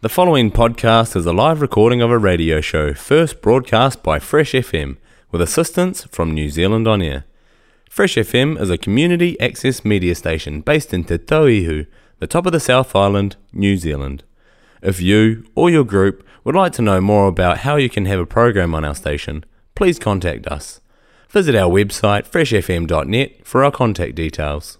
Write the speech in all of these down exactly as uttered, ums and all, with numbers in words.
The following podcast is a live recording of a radio show first broadcast by Fresh F M with assistance from New Zealand On Air. Fresh F M is a community access media station based in Te Tauihu, the top of the South Island, New Zealand. If you or your group would like to know more about how you can have a program on our station, please contact us. Visit our website fresh f m dot net for our contact details.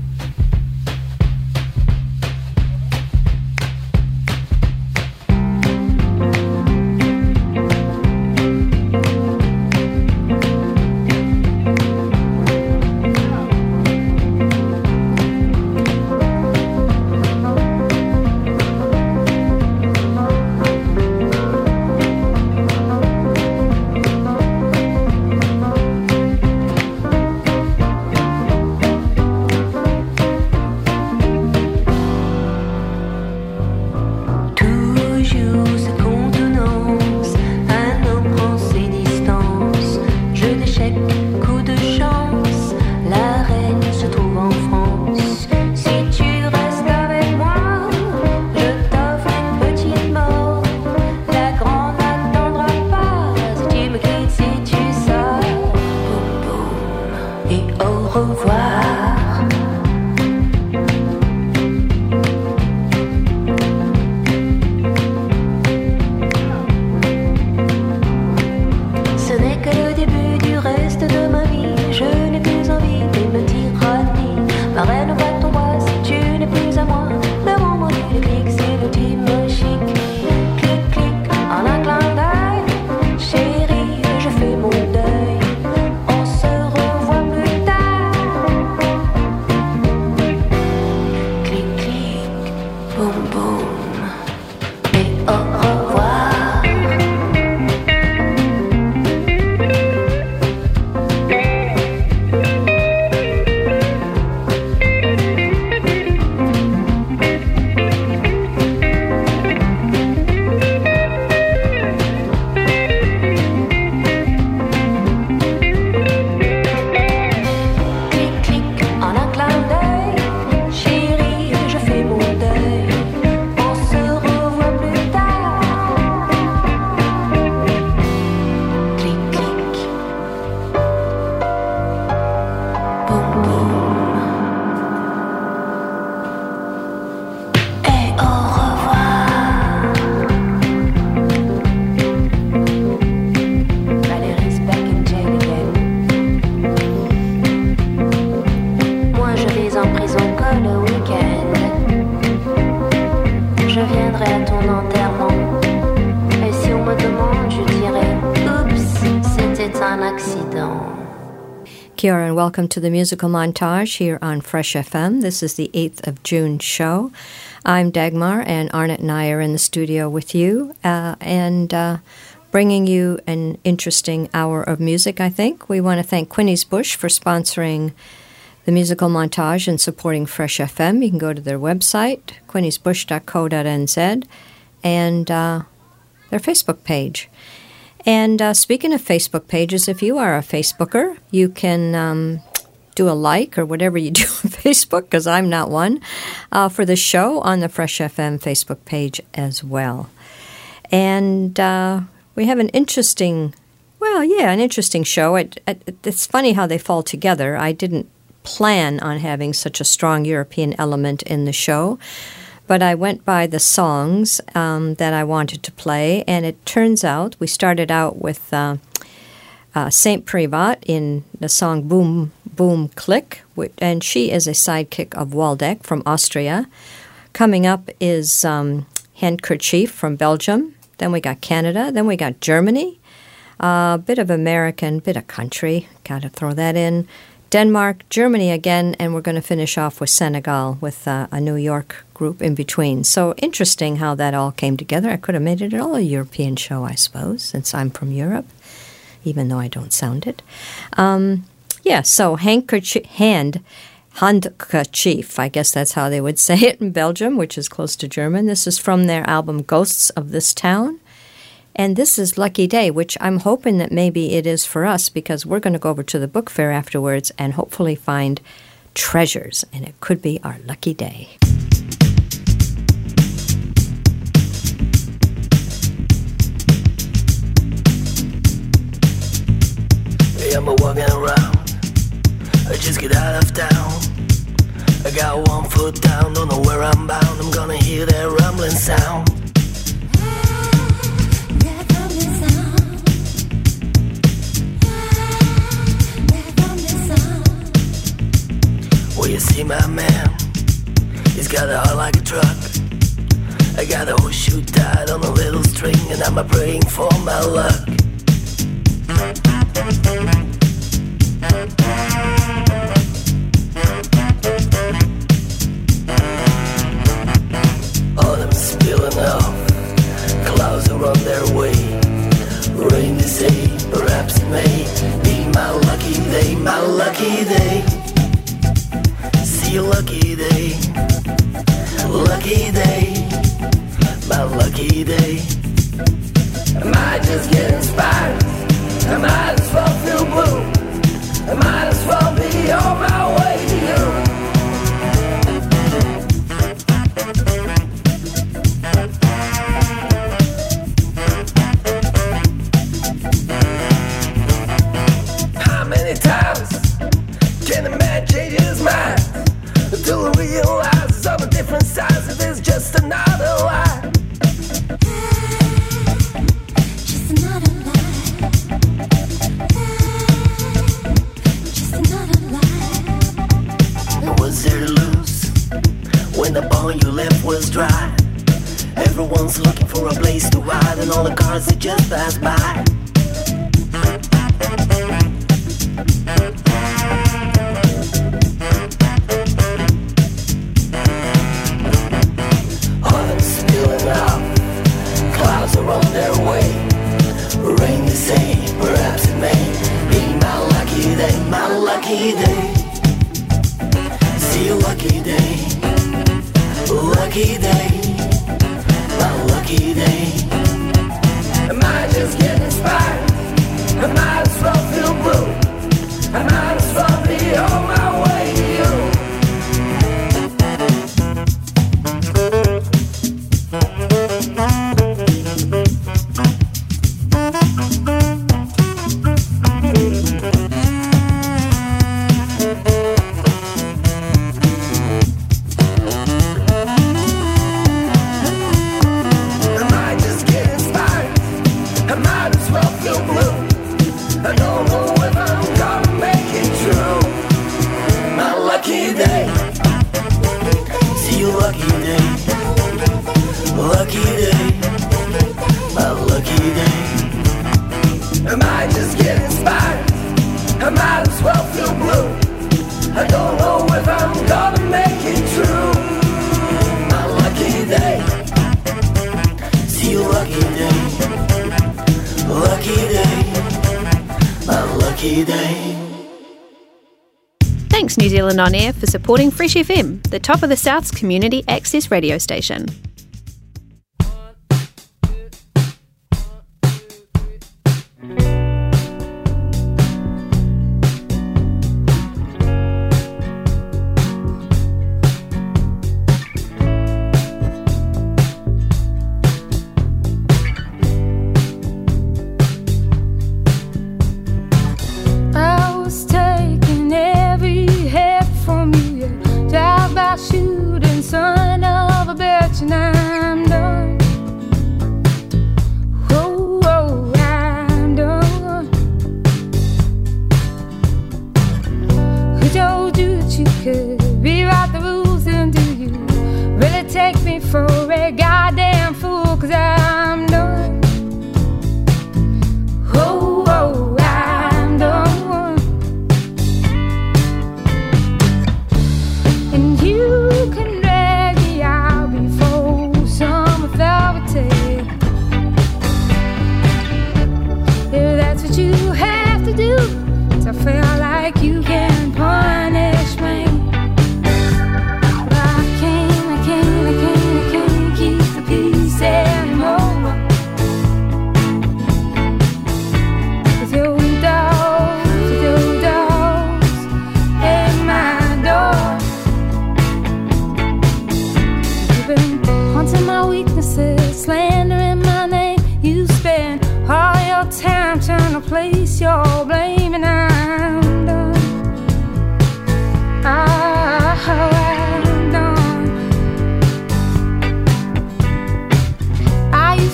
Kia ora and welcome to the musical montage here on Fresh F M. This is the eighth of June show. I'm Dagmar, and Arnett and I are in the studio with you uh, and uh, bringing you an interesting hour of music, I think. We want to thank Quinny's Bush for sponsoring the musical montage and supporting Fresh F M. You can go to their website, quinneys bush dot co dot n z, and uh, their Facebook page. And uh, speaking of Facebook pages, if you are a Facebooker, you can um, do a like or whatever you do on Facebook, because I'm not one, uh, for the show on the Fresh F M Facebook page as well. And uh, we have an interesting, well, yeah, an interesting show. It, it, it's funny how they fall together. I didn't plan on having such a strong European element in the show, but I went by the songs um, that I wanted to play, and it turns out we started out with uh, uh, Saint Privat in the song Boom, Boom, Click, and she is a sidekick of Waldeck from Austria. Coming up is um, Handkerchief from Belgium. Then we got Canada. Then we got Germany. A uh, bit of American, bit of country. Got to throw that in. Denmark, Germany again, and we're going to finish off with Senegal with uh, a New York group in between. So interesting how that all came together. I could have made it all a European show, I suppose, since I'm from Europe, even though I don't sound it. Um, yeah, so handkerchief, hand, handkerchief, I guess that's how they would say it in Belgium, which is close to German. This is from their album Ghosts of This Town. And this is Lucky Day, which I'm hoping that maybe it is for us, because we're going to go over to the book fair afterwards and hopefully find treasures, and it could be our lucky day. I'm walking around. I just get out of town. I got one foot down, don't know where I'm bound. I'm gonna hear that rumbling sound. That rumbling sound. That rumbling sound. Well, you see my man, he's got a heart like a truck. I got a horseshoe tied on a little string, and I'm a praying for my luck. Autumn spilling off, clouds are on their way. Rain they say, perhaps it may be my lucky day, my lucky day. See a lucky day, lucky day, my lucky day. I might just get inspired, I might as well feel blue, I might as well be on my way to you. How many times can a man change his mind until he realizes on a different side that there's just another lie? Just another lie. Just another lie. And what's there to lose when the bond you left was dry? Everyone's looking for a place to hide, and all the cars they just pass by. Autumn spilling out, clouds are on their way. Rain they say, perhaps it may be my lucky day, my lucky day. See a lucky day, lucky day, my lucky day. I might just get inspired, I might as well feel blue, I might as well be on my way to you. I might just get inspired, I might as well feel blue. I don't know if I'm gonna make it true. My lucky day, see you lucky day, lucky day, my lucky day. I might just get inspired, I might as well feel blue. I don't know if I'm gonna make it true. My lucky day, see you lucky day, lucky day, my lucky day. Thanks New Zealand On Air for supporting Fresh F M, the top of the South's community access radio station. I was taking every hit from you. Drive by shooting, son of a bitch, and I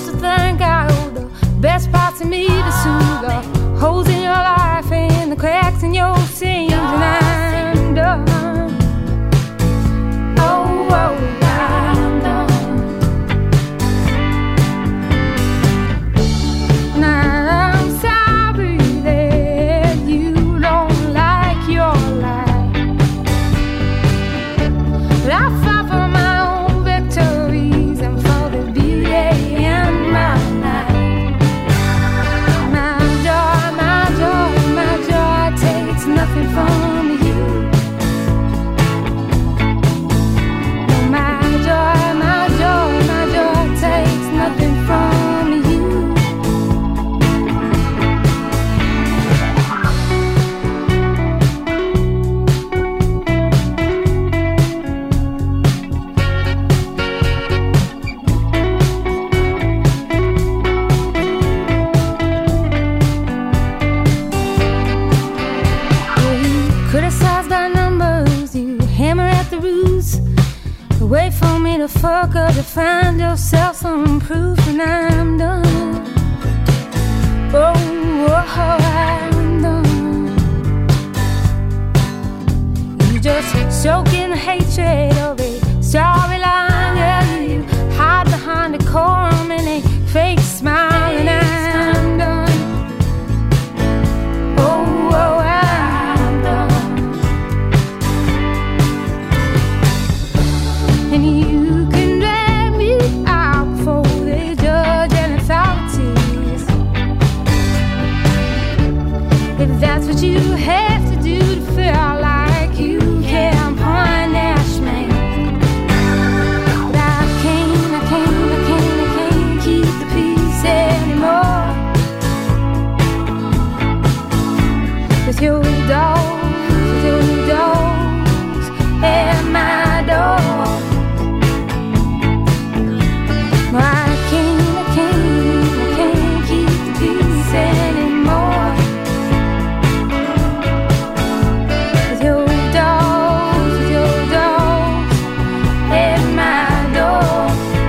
to think I owe the best parts of me to soothe the holes in your life and the cracks in your seams, and I'm done. Oh, oh, I'm done. Now I'm sorry that you don't like your life, but I fought for my own victories and for the beauty in my life. My joy, my joy, my joy takes nothing from you. No, my joy, my joy, my joy takes nothing from you. You criticize by numbers, you hammer at the roots. You wait for me to fuck up to find yourself some proof, and I'm done. Oh, oh, I'm done. You just soak in the hatred of a storyline. Yeah, you hide behind a decorum and a fake smile, and I'm done. Oh, oh, I'm done. And you can drag me out before they judge and authorities. If that's what you have to do to feel like you can punish me. But I can't, I can't, I can't, I can't keep the peace anymore. With your dogs, with your dogs at my door. No, I can't, I can't, I can't keep the peace anymore. With your dogs, with your dogs at my door.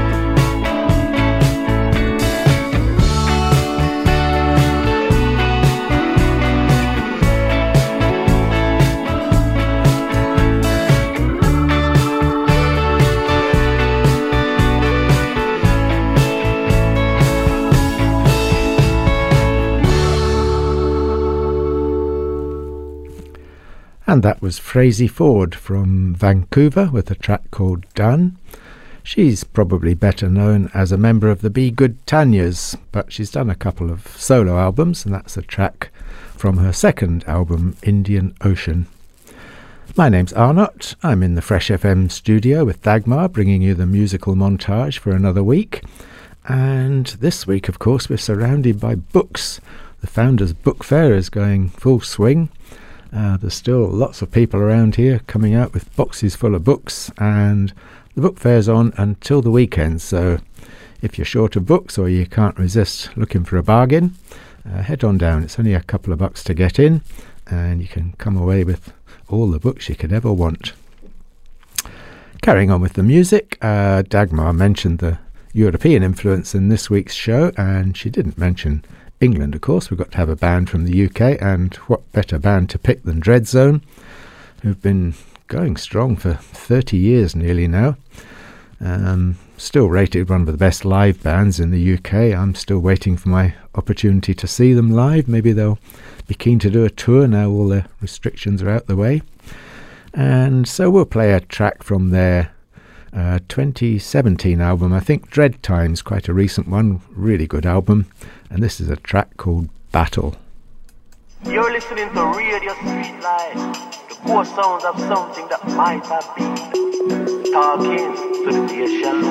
And that was Frazey Ford from Vancouver with a track called Done. She's probably better known as a member of the Be Good Tanyas, but she's done a couple of solo albums, and that's a track from her second album, Indian Ocean. My name's Arnott. I'm in the Fresh F M studio with Dagmar, bringing you the musical montage for another week. And this week, of course, we're surrounded by books. The Founders Book Fair is going full swing. Uh, there's still lots of people around here coming out with boxes full of books, and the book fair's on until the weekend, so if you're short of books or you can't resist looking for a bargain, uh, head on down. It's only a couple of bucks to get in, and you can come away with all the books you could ever want. Carrying on with the music, uh, Dagmar mentioned the European influence in this week's show, and she didn't mention England, of course. We've got to have a band from the U K, and what better band to pick than Dreadzone, who've been going strong for thirty years nearly now. Um, still rated one of the best live bands in the U K. I'm still waiting for my opportunity to see them live. Maybe they'll be keen to do a tour now all the restrictions are out the way. And so we'll play a track from their uh, twenty seventeen album. I think Dread Times, quite a recent one, really good album. And this is a track called Battle. You're listening to Radio Street Life, the core sounds of something that might have been. Talking to the nation.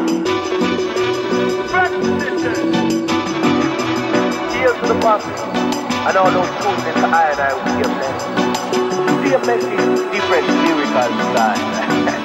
Brothers and sisters, cheers to the bosses, and all those tunes into I and I will be a blessing. See a message, different lyrical style.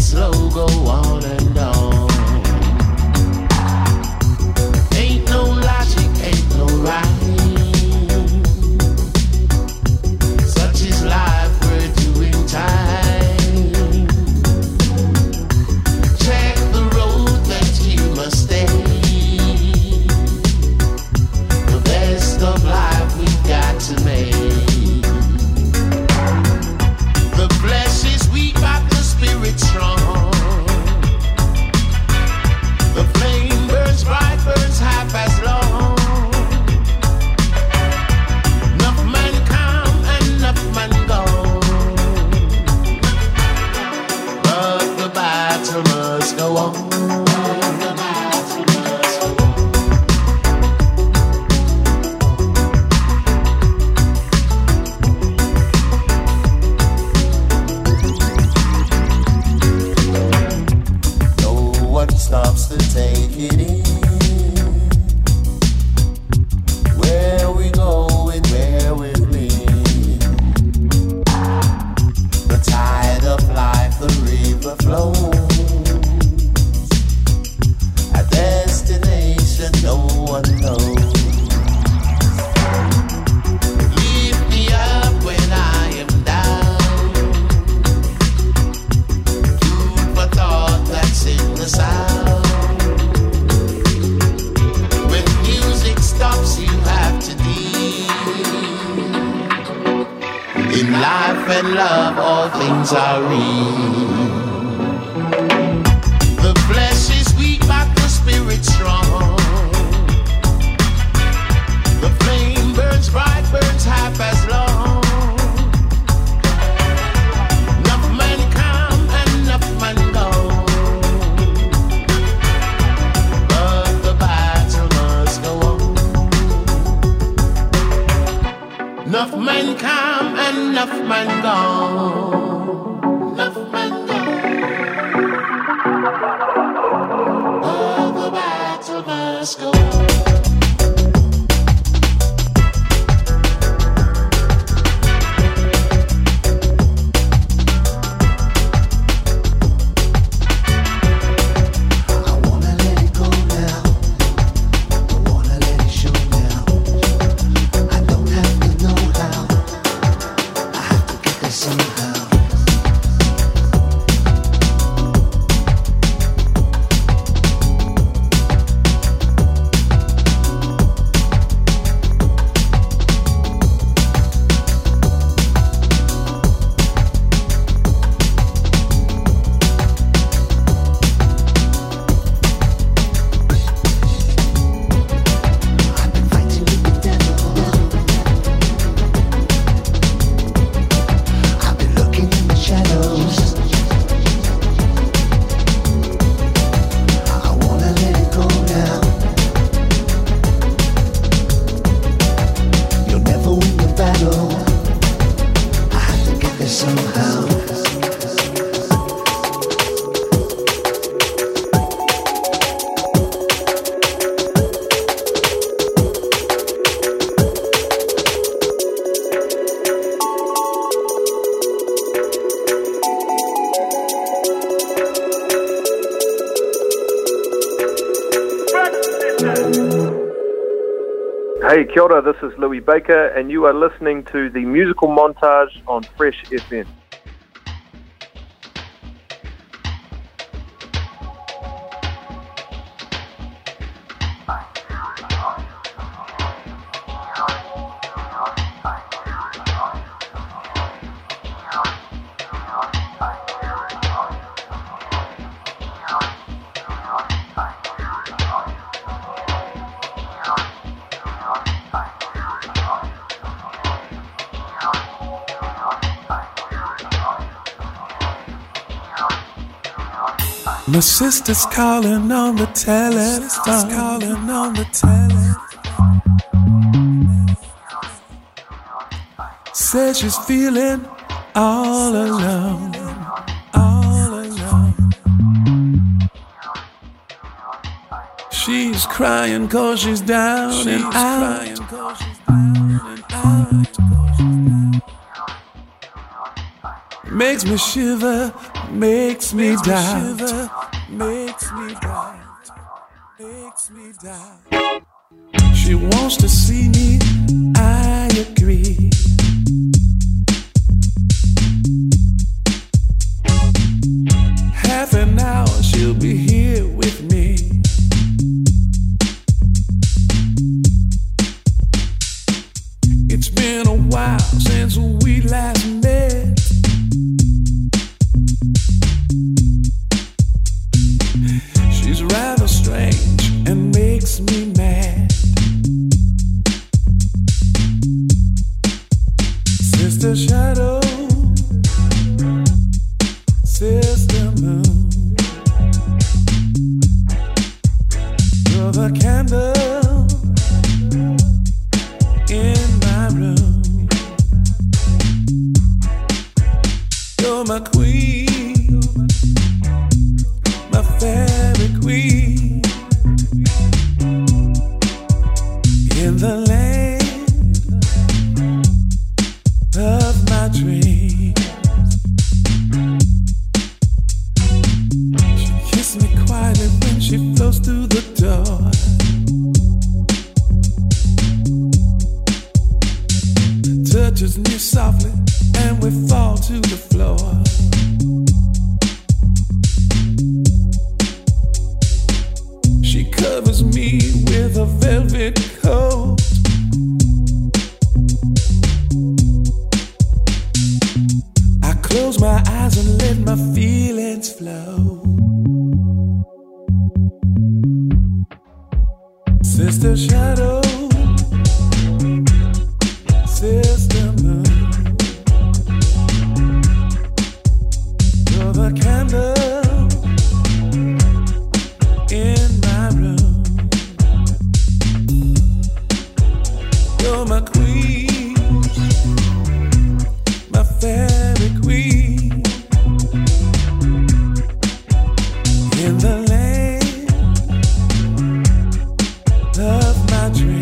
slow go on and on. Ain't no logic, ain't no rhyme. Such is life, we're doing time. Check the road that you must stay. The best of life we've got to make. The flesh is weak, but the spirit strong. The flame burns bright, burns half as long. Enough man come and enough man go, but the battle must go on. The battle must go on. No one stops to take it in. Where we go and where we've been. The tide of life, the river flows. A destination no one knows. Lift me up when I am down. Food for thought, that's in the sound. When music stops, you have to deal. In life and love, all things are real. The flesh is weak, but the spirit strong. The flame burns bright, burns half as long. Enough man come and enough man go, but the battle must go on. Enough men come and enough men go. Enough men go, but the battle must go on. I wanna let it go now. I wanna let it show now. I don't have to know how. I have to get there somehow. I've been fighting with the devil. I've been looking in the shadows. I wanna let it go now. You'll never win the battle. I have to get there somehow. Hey, kia ora, this is Louis Baker, and you are listening to the Musical Montage on Fresh F M. My sister's calling on the telephone. Calling on the telephone. Says she's feeling all alone. All alone. She's crying 'cause she's down she's and out. Crying 'cause she's down and out. Makes me shiver makes me doubt, makes me doubt, makes me doubt. She wants to see me, I agree. Half an hour she'll be here with me. It's been a while since we last met. She's rather strange and makes me mad. Sister Shadow, Sister Moon, you're the candle in my room. You're my queen, my fairy queen, in the land of my dreams. She kissed me quietly when she flows through the door. Touches me softly and we fall to the floor. She covers me with a velvet coat. I close my eyes and let my feelings flow. Sister Shadow, Sister Moon, you're the candle in my room. You're my queen, my fairy queen, in the land of my dreams.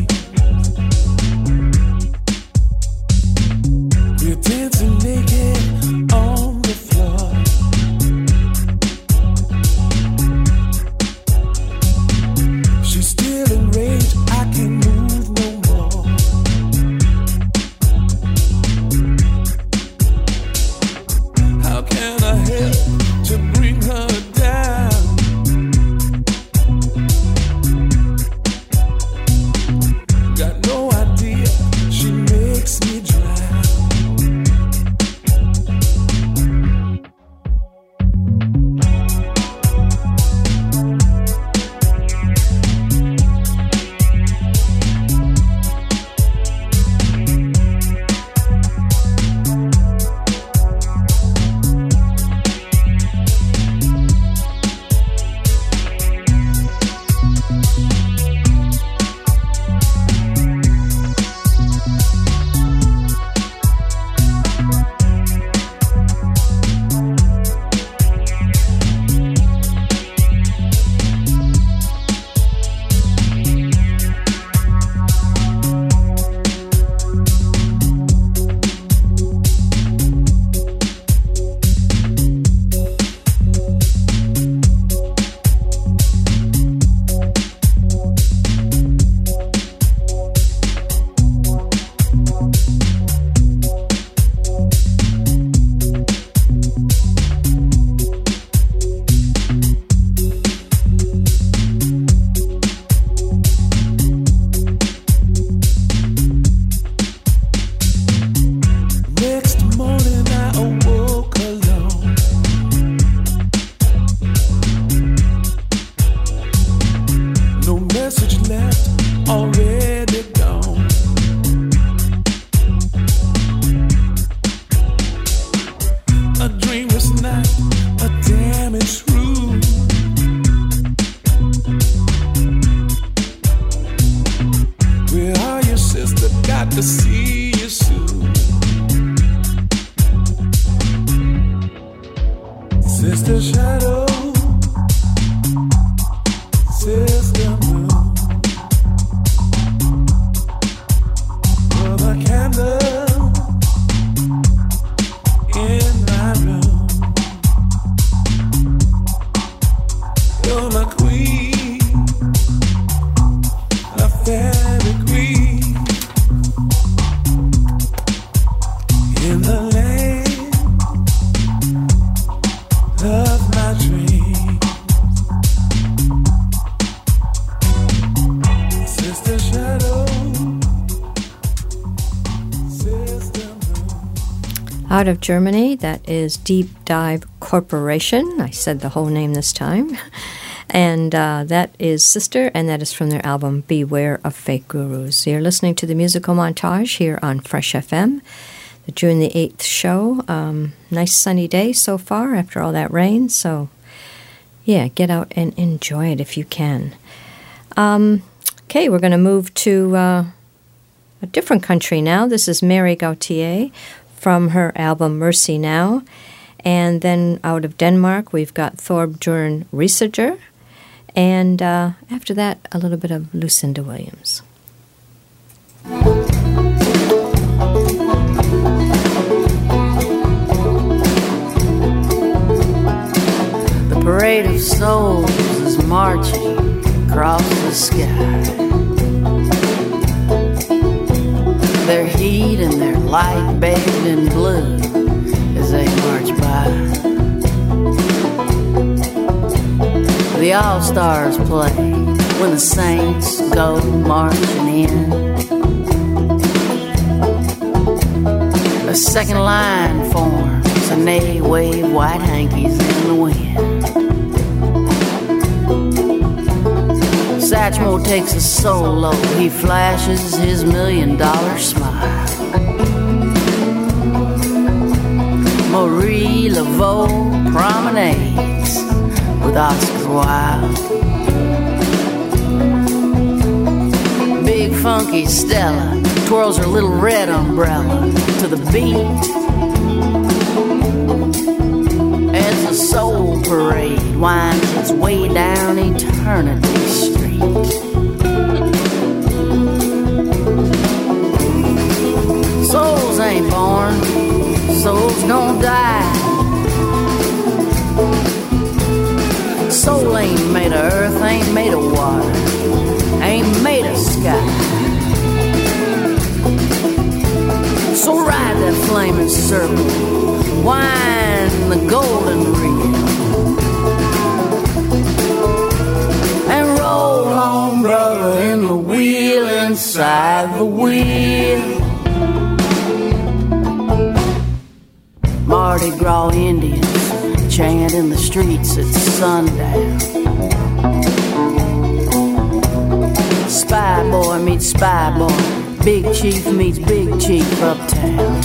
We're dancing naked on the floor. She's still enraged, I can't move no more. How can I help to bring her down? Got no idea, she makes me drown. Next morning I awoke alone. No message left, already gone. A dreamless night, a damaged room. Where are you, sister? Got to see you soon. Sister Shadow, Sister Moon, you're the candle in my room. Out of Germany, that is Deep Dive Corporation. I said the whole name this time. And uh, that is Sister, and that is from their album Beware of Fake Gurus. You're listening to the musical montage here on Fresh F M, the June the eighth show. Um, nice sunny day so far after all that rain, so yeah, get out and enjoy it if you can. Um, okay, we're going to move to uh, a different country now. This is Mary Gauthier from her album Mercy Now. And then out of Denmark, we've got Thorbjørn Risager. And uh, after that, a little bit of Lucinda Williams. The parade of souls is marching across the sky. Their heat and their light bathed in blue as they march by. The all-stars play when the saints go marching in. A second line forms and they wave white hankies in the wind. Satchmo takes a solo, he flashes his million dollar smile. Marie Laveau promenades with Oscar Wilde. Big funky Stella twirls her little red umbrella to the beat as the soul parade winds its way down Eternity Street. Souls ain't born, souls don't die. Soul ain't made of earth, ain't made of water, ain't made of sky. So ride that flaming circle, wind the golden reel, and roll on, brother, in the wheel inside the wheel. Mardi Gras Indians chant in the streets at sundown. Spy boy meets spy boy, big chief meets big chief uptown.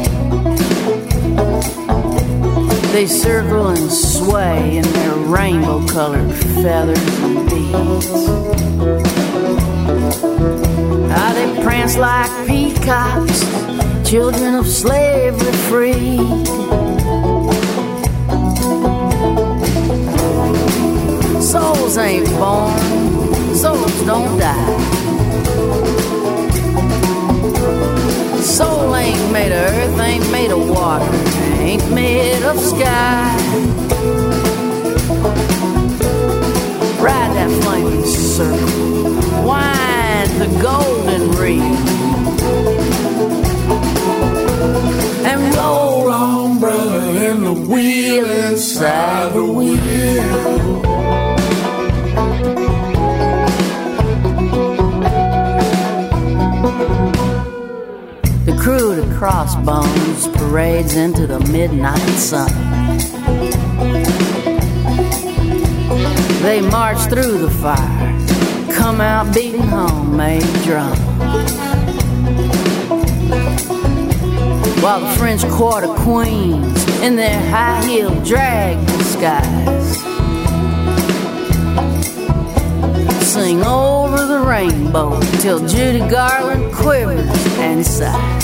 They circle and sway in their rainbow-colored feathers and beads. How they prance like peacocks, children of slavery free. Souls ain't born, souls don't die. Soul ain't made of earth, ain't made of water, ain't made of sky. Ride that flaming circle, wind the golden reel, and roll on, brother, in the wheel inside the wheel. The crew to Crossbones parades into the midnight sun. They march through the fire, come out beating homemade drums, while the French Quarter Queens in their high-heeled drag disguise sing over the rainbow till Judy Garland quivers and sighs.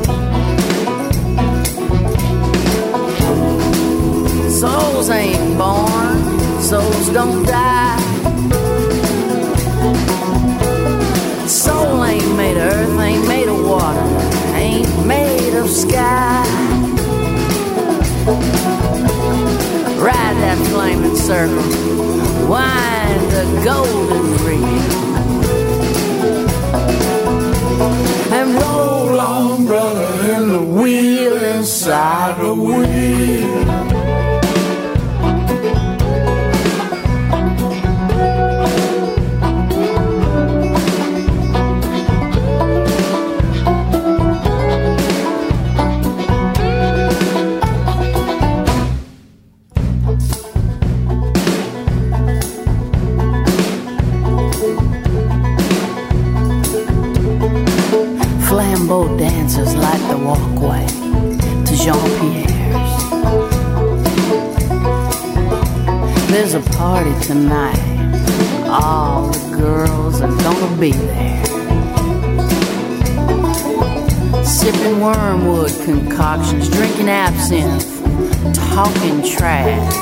Souls ain't born, souls don't die. Soul ain't made of earth, ain't made of water, ain't made of sky. Ride that flaming circle, wind the golden reel, and roll on, brother, in the wheel inside the wheel. there's a party tonight. All the girls are gonna be there, sipping wormwood concoctions, drinking absinthe, talking trash.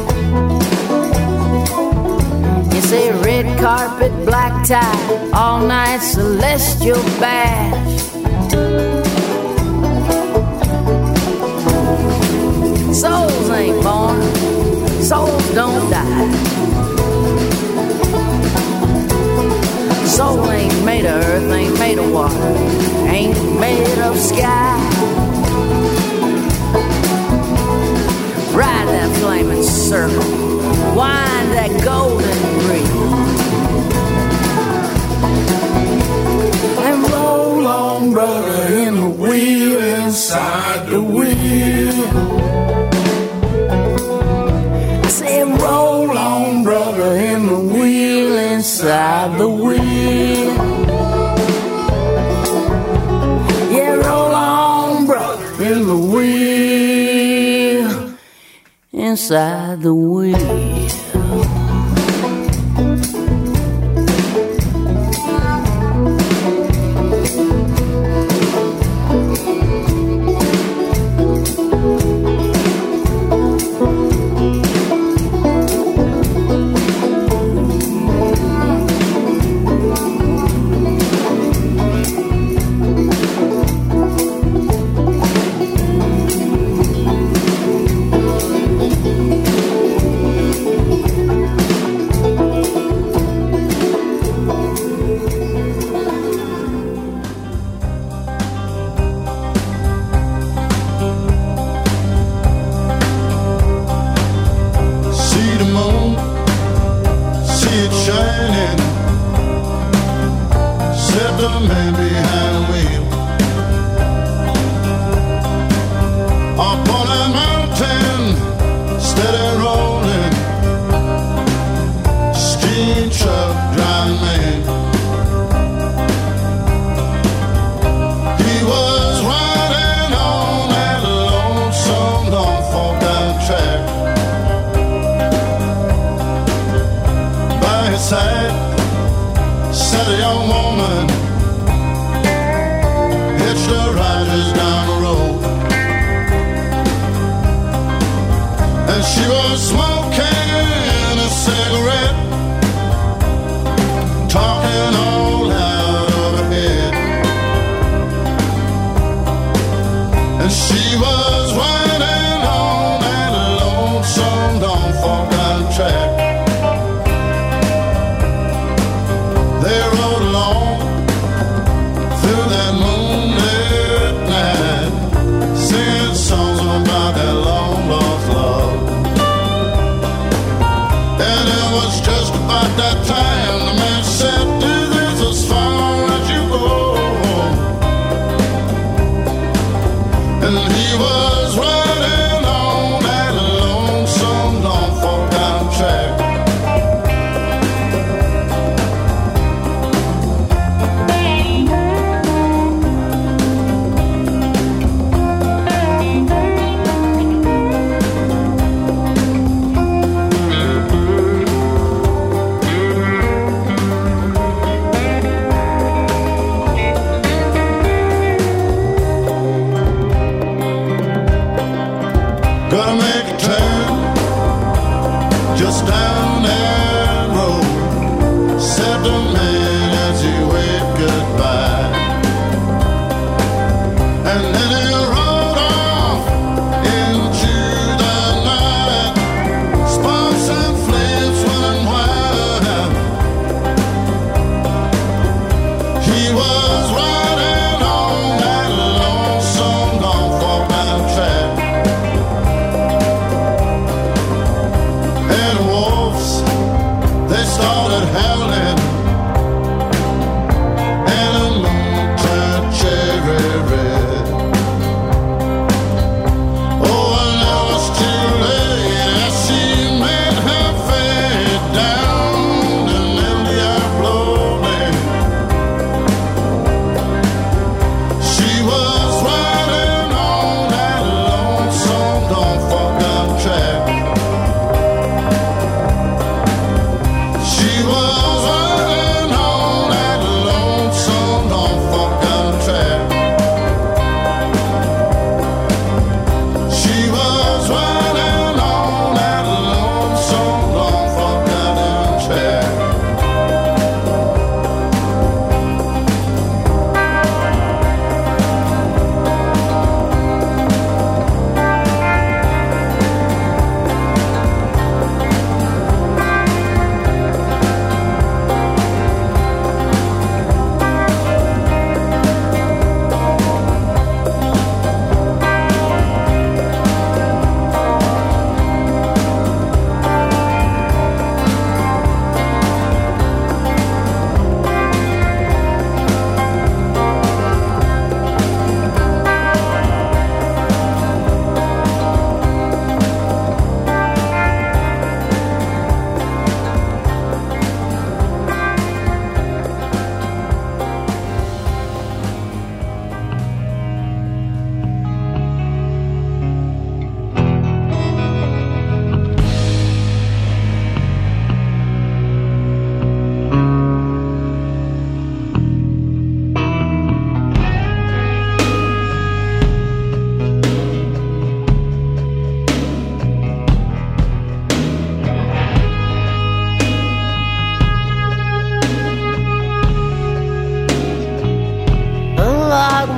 It's a red carpet, black tie, all night celestial bash. Souls ain't born, souls don't die. Soul ain't made of earth, ain't made of water, ain't made of sky. Ride that flaming circle, wind that golden reel, and roll on, brother, in the wheel, inside the wheel. I said, roll on, brother, in the wheel, inside the wheel. Yeah, roll on, brother, in the wheel, inside the wheel. And war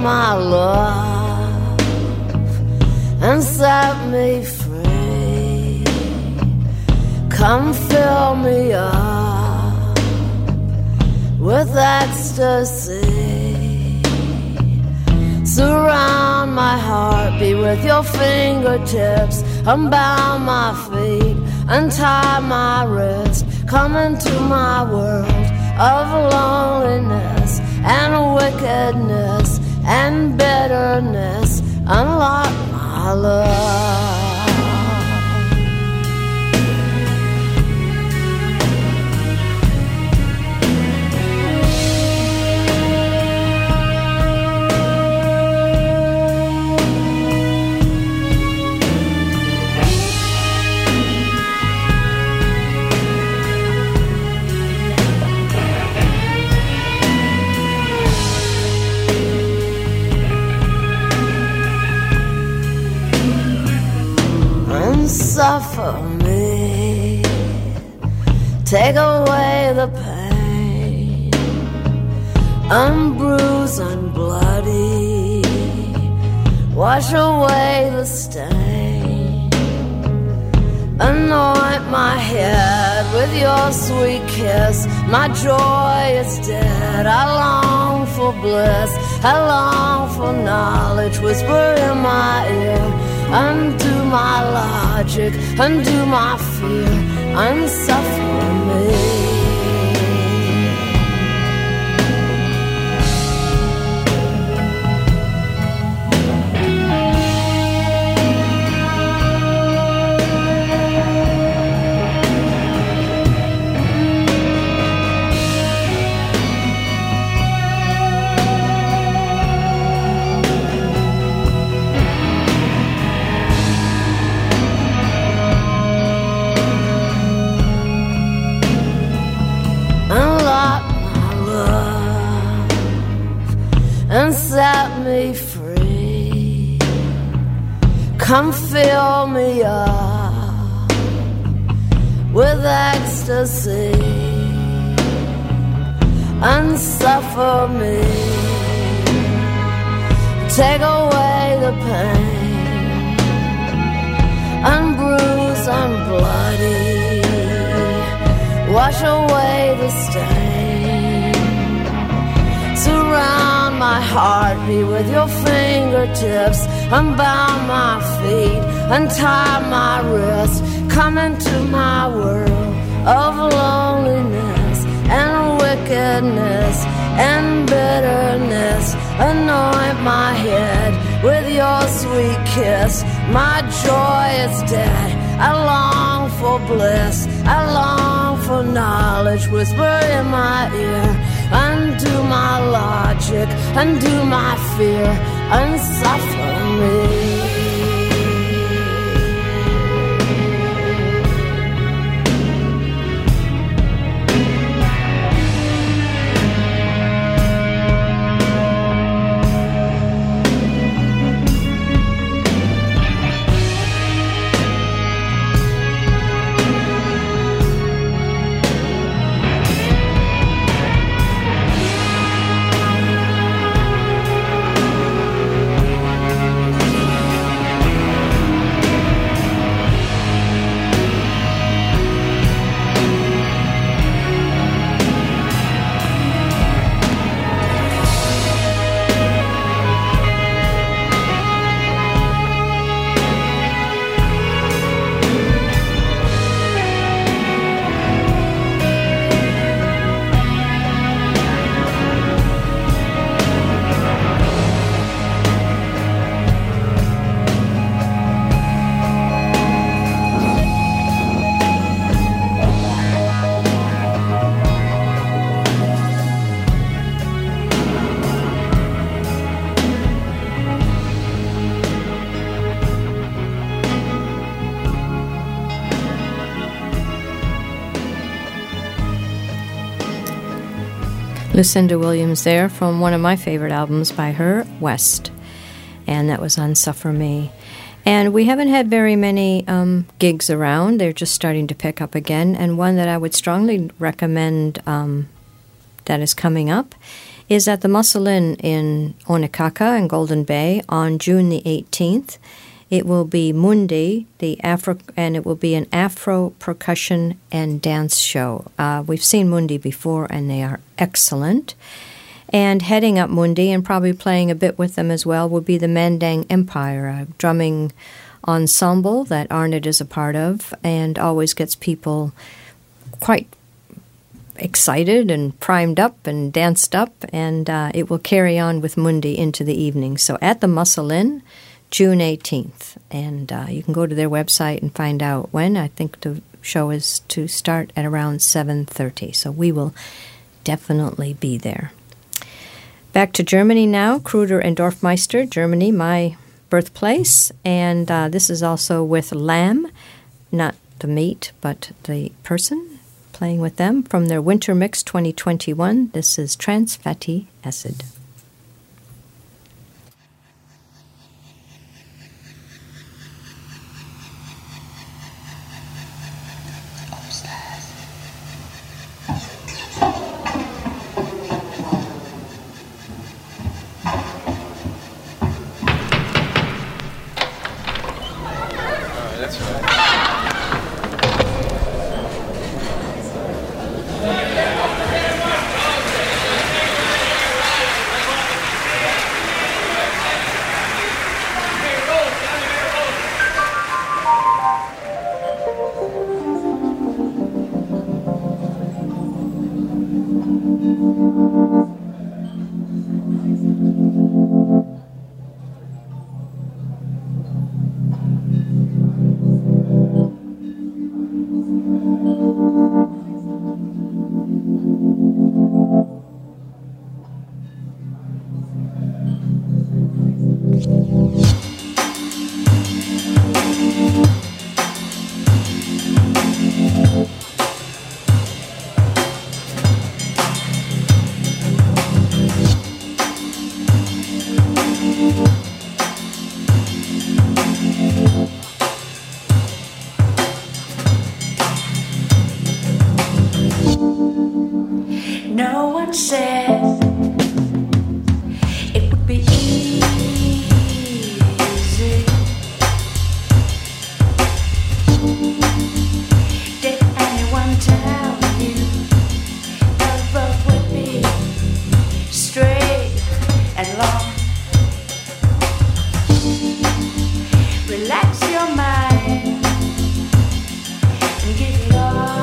my love and set me free. Come fill me up with ecstasy. Surround my heartbeat with your fingertips. Unbound my feet, untie my wrist. Come into my world of loneliness and wickedness and bitterness. Unlock my love. Suffer me, take away the pain, unbruise, unbloody, wash away the stain, anoint my head with your sweet kiss. My joy is dead, I long for bliss, I long for knowledge, whisper in my ear. Undo my logic, undo my fear, unsuffer me. And set me free. Come fill me up with ecstasy. Unsuffer me. Take away the pain. Unbruise, unbloody. Wash away the stain. Surround my heartbeat with your fingertips. Unbound my feet, untie my wrist. Come into my world of loneliness and wickedness and bitterness. Anoint my head with your sweet kiss. My joy is dead, I long for bliss, I long for knowledge. Whisper in my ear. Undo my logic, undo my fear, unsuffer me. Lucinda Williams there from one of my favorite albums by her, West, and that was Unsuffer Me. And we haven't had very many um, gigs around. They're just starting to pick up again, and one that I would strongly recommend um, that is coming up is at the Muscle Inn in Onekaka in Golden Bay on June the eighteenth. It will be Mundi, the Afro, and it will be an Afro percussion and dance show. Uh, we've seen Mundi before, and they are excellent. And heading up Mundi, and probably playing a bit with them as well, will be the Mandang Empire, a drumming ensemble that Arnett is a part of, and always gets people quite excited and primed up and danced up, and uh, it will carry on with Mundi into the evening. So at the Muscle Inn, June eighteenth, and uh, you can go to their website and find out when. I think the show is to start at around seven thirty, so we will definitely be there. Back to Germany now, Kruder and Dorfmeister, Germany, my birthplace, and uh, this is also with Lamb, not the meat, but the person playing with them from their Winter Mix twenty twenty-one. This is Trans Fatty Acid. No one said it would be easy. Did anyone tell you the road would be straight and long? Relax your mind and give it all.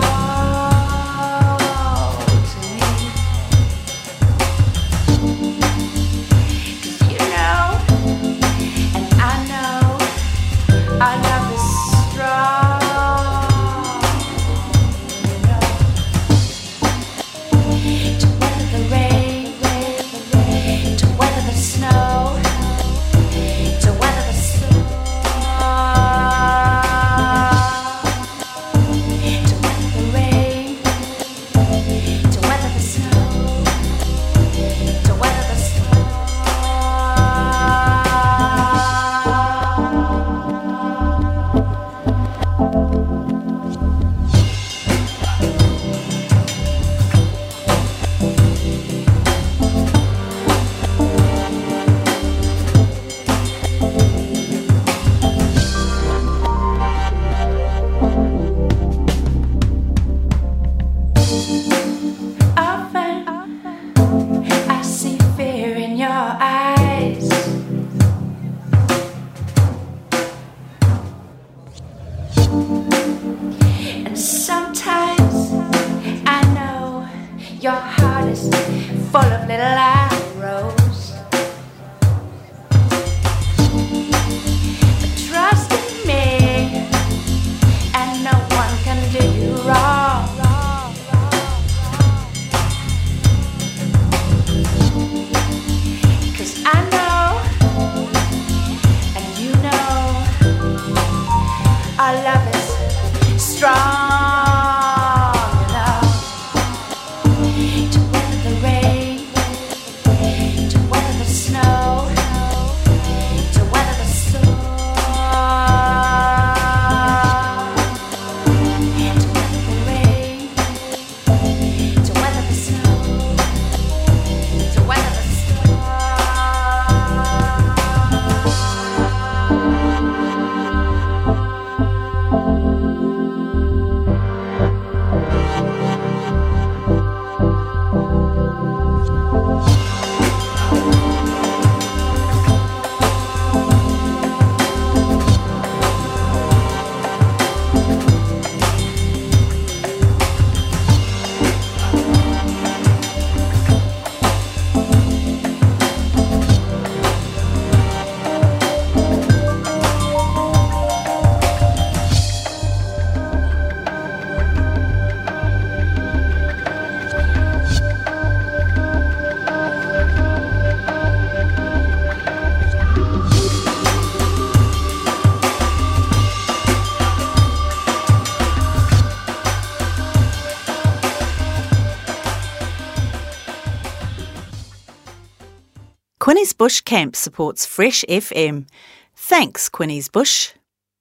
Quinny's Bush Camp supports Fresh F M. Thanks, Quinny's Bush.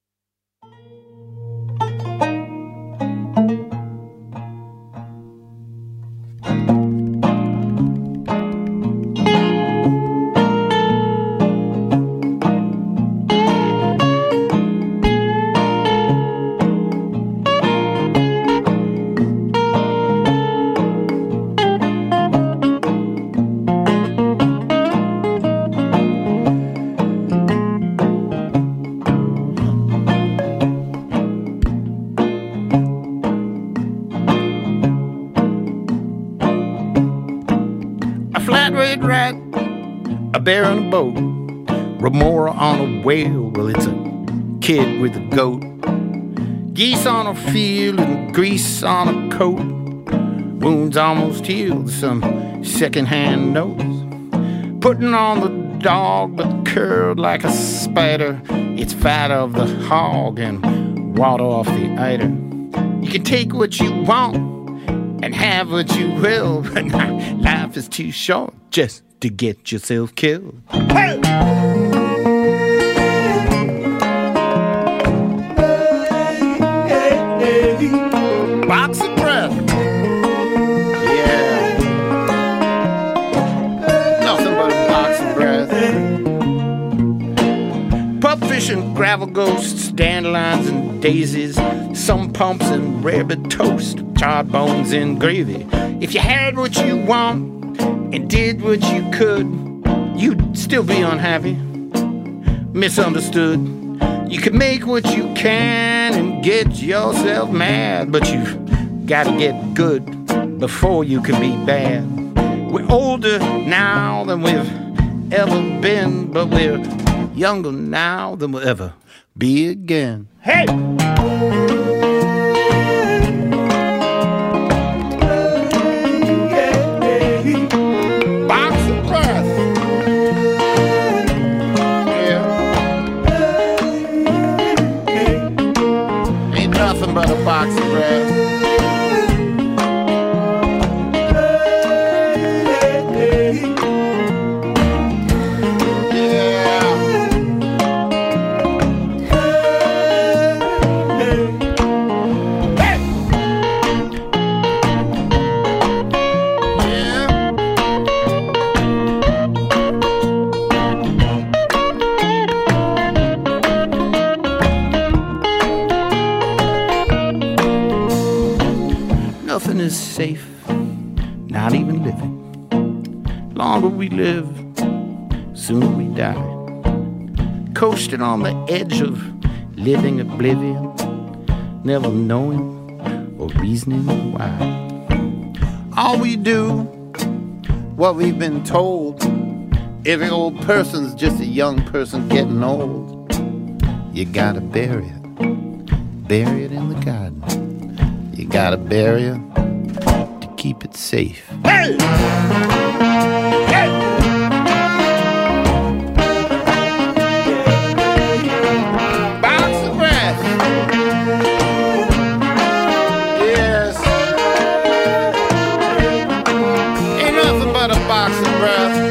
Bear on a boat, remora on a whale. Well, it's a kid with a goat. Geese on a field and grease on a coat. Wounds almost healed, some secondhand notes. Putting on the dog, but curled like a spider. It's fat of the hog and water off the eider. You can take what you want and have what you will, but life is too short just to get yourself killed. Hey! Box of breath. Yeah. Nothing but a box of breath. Pup fishing, gravel ghosts, dandelions and daisies, some pumps and rarebit toast, charred bones and gravy. If you had what you want and did what you could, you'd still be unhappy, misunderstood. You can make what you can and get yourself mad, but you've got to get good before you can be bad. We're older now than we've ever been, but we're younger now than we'll ever be again. Hey! But a box of bread. Is safe, not even living. Longer we live, sooner we die. Coasting on the edge of living oblivion, never knowing or reasoning why. All we do, what we've been told. Every old person's just a young person getting old. You gotta bury it, bury it in the garden. You gotta bury it, keep it safe. Hey! Hey! Box of breath. Yes. Ain't nothing but a box of breath.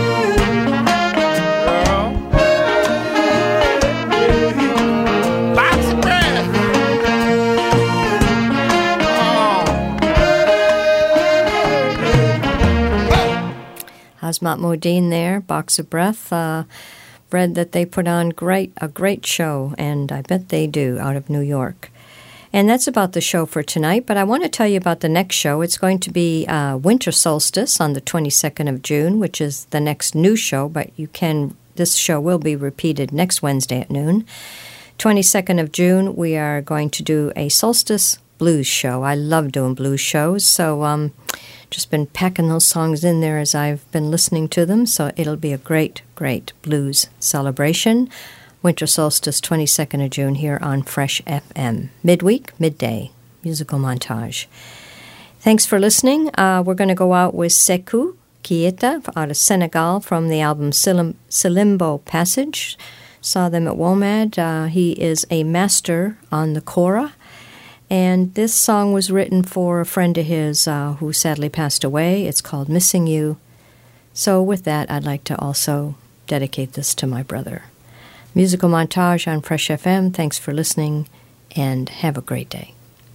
Asmat Modine there, Box of Breath. Uh, read that they put on great a great show, and I bet they do, out of New York. And that's about the show for tonight, but I want to tell you about the next show. It's going to be uh, Winter Solstice on the twenty-second of June, which is the next new show, but you can. This show will be repeated next Wednesday at noon. twenty-second of June, we are going to do a Solstice blues show. I love doing blues shows, so um, just been packing those songs in there as I've been listening to them, so it'll be a great, great blues celebration. Winter Solstice, twenty-second of June here on Fresh F M. Midweek, midday, musical montage. Thanks for listening. Uh, we're going to go out with Sekou Keita out of Senegal from the album Silim- Silimbo Passage. Saw them at WOMAD. Uh, he is a master on the kora. And this song was written for a friend of his uh, who sadly passed away. It's called Missing You. So with that, I'd like to also dedicate this to my brother. Musical Montage on Fresh F M. Thanks for listening, and have a great day.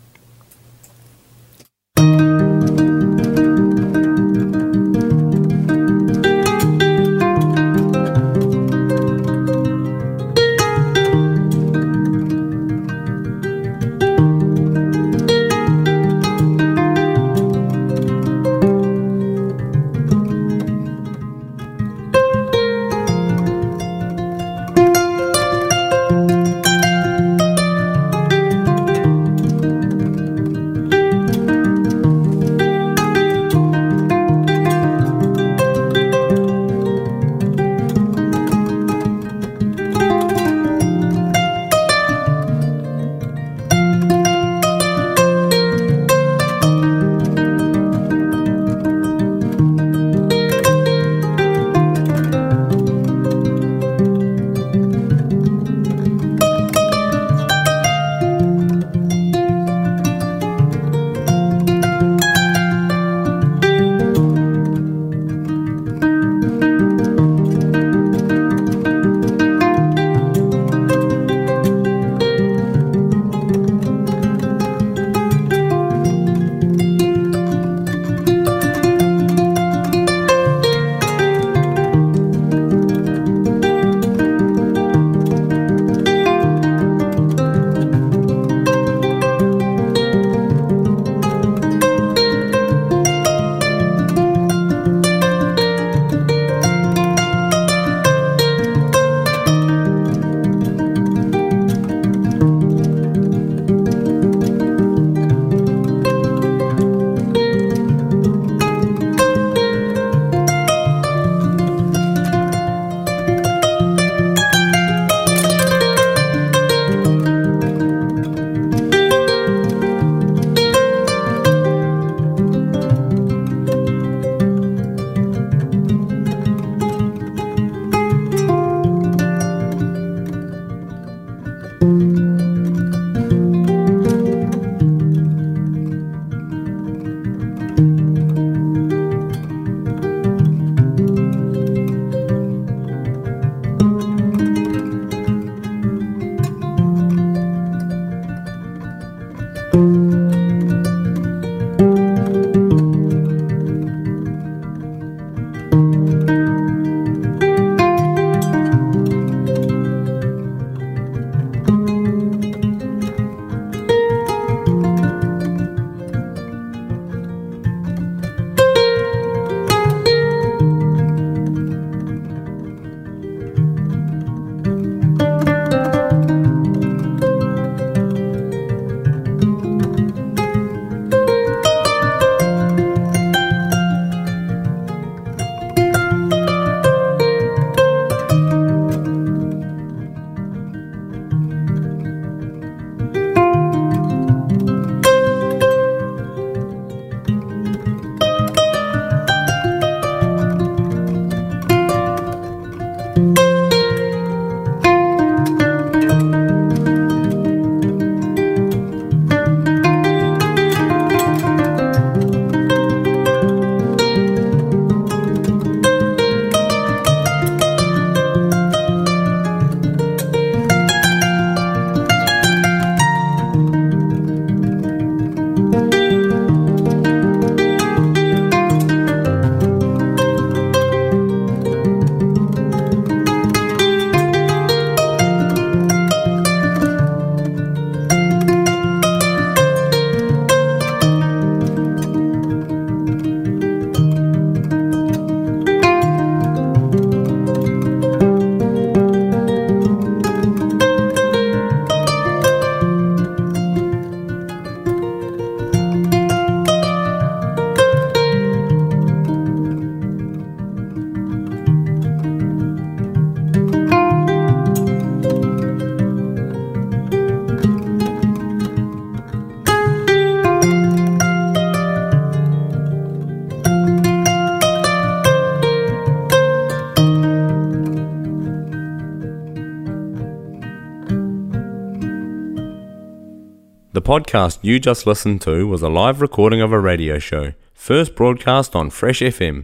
The podcast you just listened to was a live recording of a radio show, first broadcast on Fresh F M.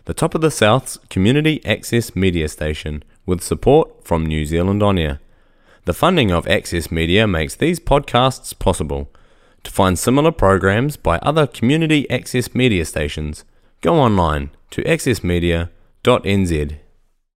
the top of the South's community access media station, with support from New Zealand On Air. The funding of Access Media makes these podcasts possible. To find similar programs by other community access media stations, go online to access media dot n z.